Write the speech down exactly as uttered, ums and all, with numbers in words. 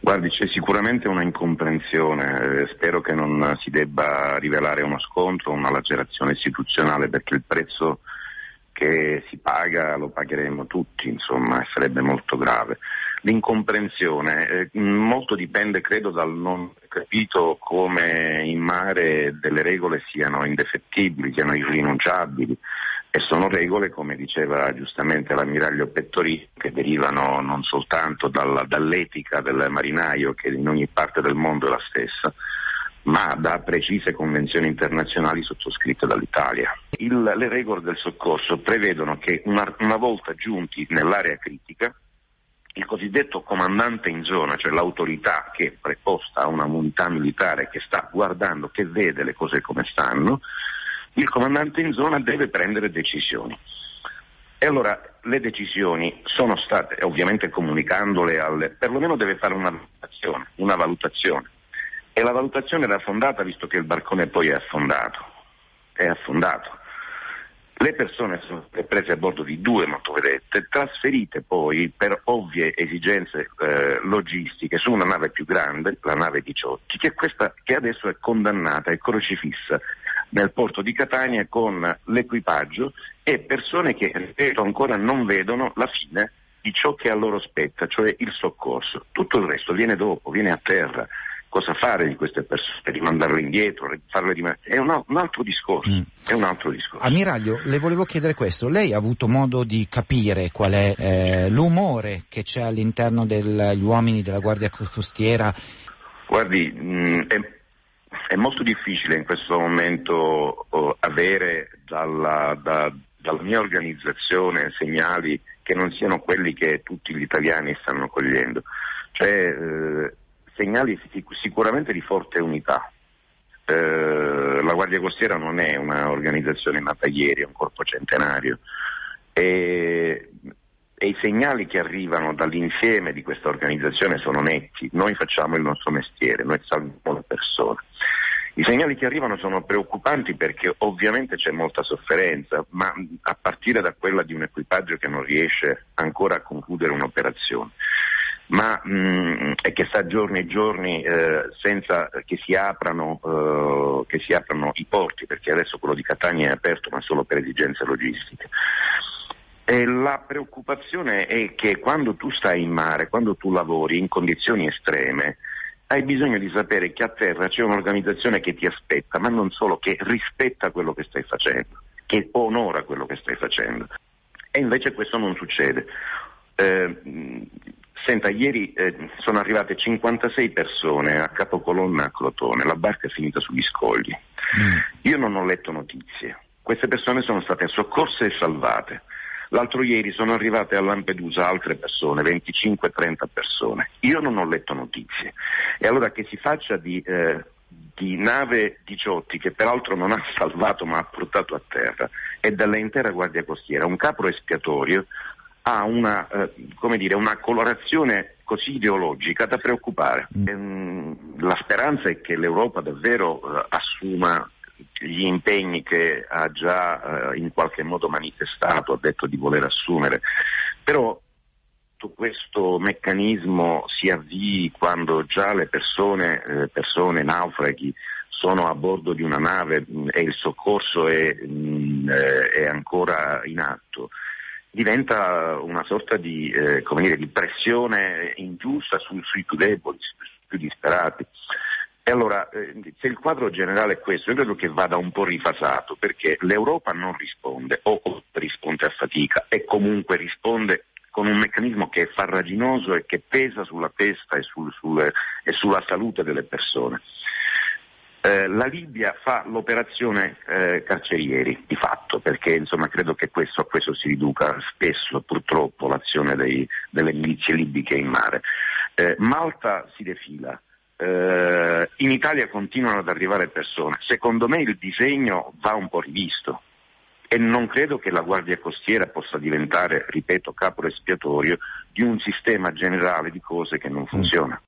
Guardi, c'è sicuramente una incomprensione, eh, spero che non si debba rivelare uno scontro, una lacerazione istituzionale, perché il prezzo che si paga lo pagheremo tutti, insomma, e sarebbe molto grave. L'incomprensione, eh, molto dipende, credo, dal non capito come in mare delle regole siano indefettibili, siano irrinunciabili. E sono regole, come diceva giustamente l'ammiraglio Pettorino, che derivano non soltanto dalla, dall'etica del marinaio, che in ogni parte del mondo è la stessa, ma da precise convenzioni internazionali sottoscritte dall'Italia. Il, le regole del soccorso prevedono che una, una volta giunti nell'area critica, il cosiddetto comandante in zona, cioè l'autorità che è preposta a una unità militare che sta guardando, che vede le cose come stanno, il comandante in zona deve prendere decisioni. E allora le decisioni sono state, ovviamente comunicandole, alle, perlomeno deve fare una valutazione, una valutazione. E la valutazione era fondata, visto che il barcone poi è affondato. È affondato. Le persone sono state prese a bordo di due motovedette, trasferite poi per ovvie esigenze eh, logistiche su una nave più grande, la nave diciotto, che, questa, che adesso è condannata e crocifissa nel porto di Catania con l'equipaggio e persone che, ripeto, ancora non vedono la fine di ciò che a loro spetta, cioè il soccorso. Tutto il resto viene dopo, viene a terra. Cosa fare di queste persone? Rimandarle indietro, farle rimanere? È un, un altro discorso. Mm. È un altro discorso. Ammiraglio, le volevo chiedere questo. Lei ha avuto modo di capire qual è eh, l'umore che c'è all'interno degli uomini della Guardia Costiera? Guardi, mh, è, è molto difficile in questo momento uh, avere dalla, da, dalla mia organizzazione segnali che non siano quelli che tutti gli italiani stanno cogliendo. Cioè, eh, segnali sic- sicuramente di forte unità. Eh, la Guardia Costiera non è un'organizzazione nata ieri, è un corpo centenario e, e i segnali che arrivano dall'insieme di questa organizzazione sono netti. Noi facciamo il nostro mestiere, noi salviamo le persone. I segnali che arrivano sono preoccupanti perché ovviamente c'è molta sofferenza, ma a partire da quella di un equipaggio che non riesce ancora a concludere un'operazione. ma mh, e che sta giorni e giorni eh, senza che si aprano eh, che si aprano i porti, perché adesso quello di Catania è aperto ma solo per esigenze logistiche. E la preoccupazione è che quando tu stai in mare, quando tu lavori in condizioni estreme, hai bisogno di sapere che a terra c'è un'organizzazione che ti aspetta, ma non solo, che rispetta quello che stai facendo, che onora quello che stai facendo. E invece questo non succede. Eh, Senta, ieri eh, sono arrivate cinquantasei persone a capocolonna a Crotone, la barca è finita sugli scogli. Mm. Io non ho letto notizie, queste persone sono state soccorse e salvate. L'altro ieri sono arrivate a Lampedusa altre persone, venticinque trenta persone. Io non ho letto notizie. E allora che si faccia di, eh, di nave diciotto, che peraltro non ha salvato ma ha portato a terra, e dall'intera Guardia Costiera, un capro espiatorio, ha una, eh, come dire, una colorazione così ideologica da preoccupare. Ehm, la speranza è che l'Europa davvero eh, assuma gli impegni che ha già eh, in qualche modo manifestato, ha detto di voler assumere, però tutto questo meccanismo si avvii quando già le persone, eh, persone naufraghi sono a bordo di una nave mh, e il soccorso è, mh, è ancora in atto. Diventa una sorta di, eh, come dire, di pressione ingiusta su, sui più deboli, sui più disperati. E allora, eh, se il quadro generale è questo, io credo che vada un po' rifasato, perché l'Europa non risponde, o risponde a fatica, e comunque risponde con un meccanismo che è farraginoso e che pesa sulla testa e, sul, sul, e sulla salute delle persone. Eh, la Libia fa l'operazione eh, carcerieri di fatto, perché insomma credo che questo, a questo si riduca spesso purtroppo l'azione dei, delle milizie libiche in mare. Eh, Malta si defila, eh, in Italia continuano ad arrivare persone. Secondo me il disegno va un po' rivisto e non credo che la Guardia Costiera possa diventare, ripeto, capro espiatorio di un sistema generale di cose che non funziona.